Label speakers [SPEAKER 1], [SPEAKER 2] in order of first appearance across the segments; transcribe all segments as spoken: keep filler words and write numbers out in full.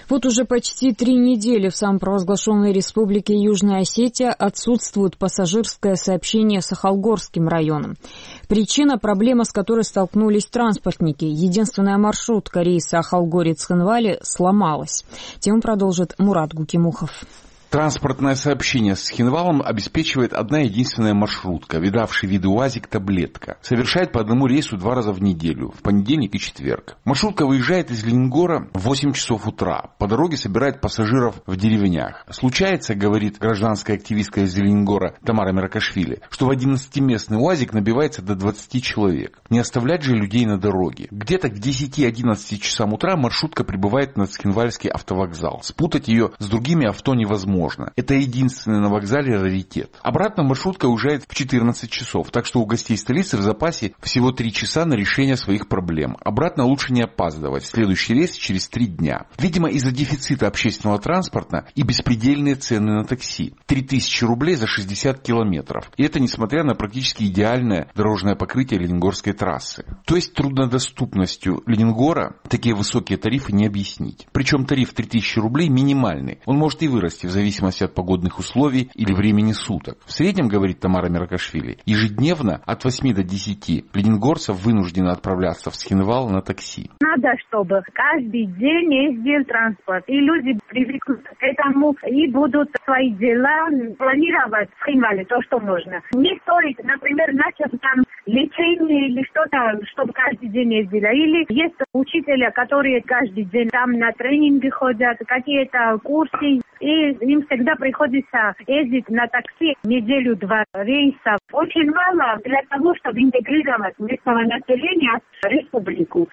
[SPEAKER 1] Вот уже почти три недели в самопровозглашенной республике Южная Осетия отсутствует пассажирское сообщение с Ахалгорским районом. Причина – проблема, с которой столкнулись транспортники. Единственная маршрутка рейса Ахалгорец-Хинвали сломалась. Тему продолжит Мурат Гукимухов.
[SPEAKER 2] Транспортное сообщение с Хинвалом обеспечивает одна единственная маршрутка, видавший виды УАЗик «Таблетка». Совершает по одному рейсу два раза в неделю, в понедельник и четверг. Маршрутка выезжает из Ленингора в восемь часов утра. По дороге собирает пассажиров в деревнях. Случается, говорит гражданская активистка из Ленингора Тамара Меркашвили, что в одиннадцатиместный УАЗик набивается до двадцати человек. Не оставлять же людей на дороге. Где-то к десяти-одиннадцати часам утра маршрутка прибывает на Цхинвальский автовокзал. Спутать ее с другими авто невозможно. Можно. Это единственный на вокзале раритет. Обратно маршрутка уезжает в четырнадцать часов, так что у гостей столицы в запасе всего три часа на решение своих проблем. Обратно лучше не опаздывать. Следующий рейс через три дня. Видимо, из-за дефицита общественного транспорта и беспредельные цены на такси. три тысячи рублей за шестьдесят километров. И это несмотря на практически идеальное дорожное покрытие Ленингорской трассы. То есть труднодоступностью Ленингора такие высокие тарифы не объяснить. Причем тариф три тысячи рублей минимальный. Он может и вырасти в зависимости В зависимости от погодных условий или времени суток. В среднем, говорит Тамара Меркашвили, ежедневно от восьми до десяти ленингорцев вынуждены отправляться в Цхинвал на такси.
[SPEAKER 3] Надо, чтобы каждый день ездил транспорт, и люди привыкнут к этому и будут свои дела планировать в Цхинвале, то, что нужно. Не стоит, например, начать там лечение или что-то, чтобы каждый день ездили. Или есть учителя, которые каждый день там на тренинги ходят, какие-то курсы, и им всегда приходится ездить на такси неделю-два рейса. Очень мало для того, чтобы интегрировать местного населения в республику.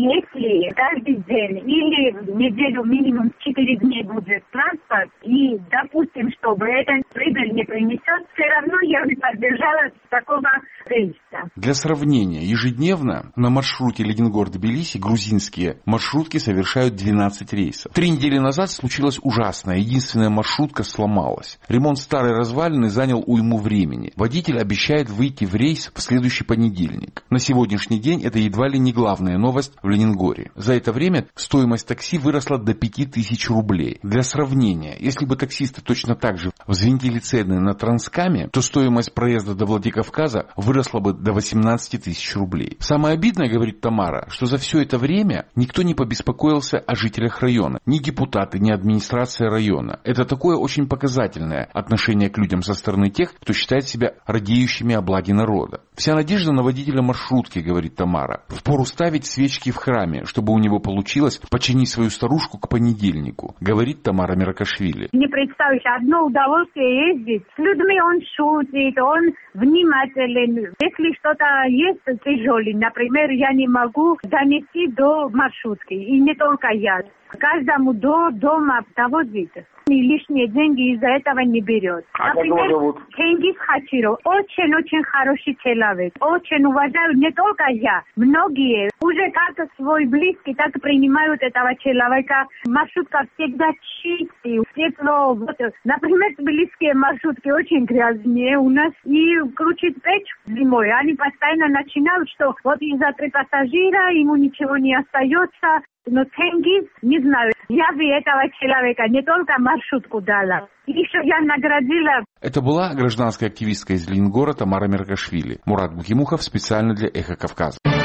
[SPEAKER 3] Если каждый день или неделю минимум четыре дня будет транспорт, и допустим, чтобы это прибыль не принесет, все равно я не поддержала такого рейса.
[SPEAKER 2] Для сравнения, ежедневно на маршруте Ленингор-Тбилиси грузинские маршрутки совершают двенадцать рейсов. Три недели назад случилось ужасное. Единственная маршрутка сломалась. Ремонт старой развалины занял уйму времени. Водитель обещает выйти в рейс в следующий понедельник. На сегодняшний день это едва ли не главная новость в Ленингоре. За это время стоимость такси выросла до пяти тысяч рублей. Для сравнения, если бы таксисты точно так же взвинтили цены на Транскаме, то стоимость проезда до Владикавказа выросла бы до восемнадцати тысяч рублей. Самое обидное, говорит Тамара, что за все это время никто не побеспокоился о жителях района. Ни депутаты, ни администрация района. Это такое очень показательное отношение к людям со стороны тех, кто считает себя радеющими о благе народа. Вся надежда на водителя маршрутки, говорит Тамара. Впору ставить свечки в храме, чтобы у него получилось починить свою старушку к понедельнику, говорит Тамара Меркашвили.
[SPEAKER 3] Не представишь, одно удовольствие ездить. С людьми он шутит, он внимателен. Если что-то есть тяжелое, например, я не могу донести до маршрутки, и не только я. Каждому до дома доводит. И лишние деньги из-за этого не берет.
[SPEAKER 4] А
[SPEAKER 3] например, Тенгиз Хачиров очень-очень хороший человек. Очень уважаю не только я. Многие уже как свой близкий, так и принимают этого человека. Маршрутка всегда чистая, светло. Вот. Например, близкие маршрутки очень грязные у нас. И крутит печь зимой. Они постоянно начинают, что вот из-за три пассажира ему ничего не остается. Но Тенгиз, не знаю, я бы этого человека не только маршрутку дала, еще я наградила.
[SPEAKER 2] Это была гражданская активистка из Ленингора Тамара Меркашвили. Мурат Гукимухов специально для Эхо Кавказа.